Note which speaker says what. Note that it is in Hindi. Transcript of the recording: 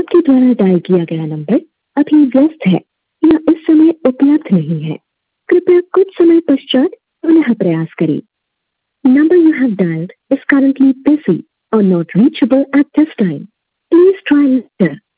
Speaker 1: आपके द्वारा डायल किया गया नंबर अभी व्यस्त है या इस समय उपलब्ध नहीं है। कृपया कुछ समय पश्चात पुनः प्रयास करें। Number you have dialed is currently busy or not reachable at this time. Please try later.